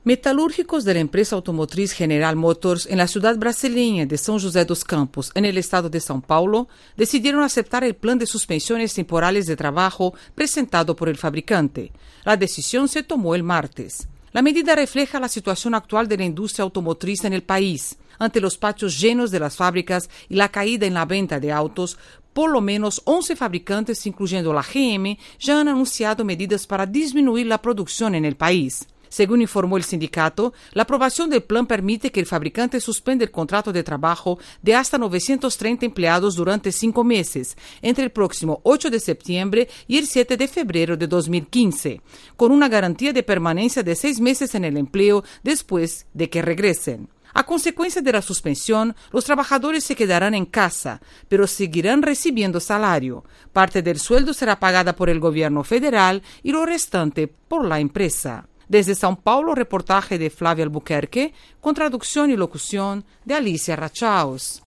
Metalúrgicos de la empresa automotriz General Motors en la ciudad brasileña de São José dos Campos, en el estado de São Paulo, decidieron aceptar el plan de suspensiones temporales de trabajo presentado por el fabricante. La decisión se tomó el martes. La medida refleja la situación actual de la industria automotriz en el país. Ante los patios llenos de las fábricas y la caída en la venta de autos, por lo menos 11 fabricantes, incluyendo la GM, ya han anunciado medidas para disminuir la producción en el país. Según informó el sindicato, la aprobación del plan permite que el fabricante suspenda el contrato de trabajo de hasta 930 empleados durante 5 meses, entre el próximo 8 de septiembre y el 7 de febrero de 2015, con una garantía de permanencia de 6 meses en el empleo después de que regresen. A consecuencia de la suspensión, los trabajadores se quedarán en casa, pero seguirán recibiendo salario. Parte del sueldo será pagada por el gobierno federal y lo restante por la empresa. Desde São Paulo, reportaje de Flavia Albuquerque, con traducción y locución de Alicia Rachaos.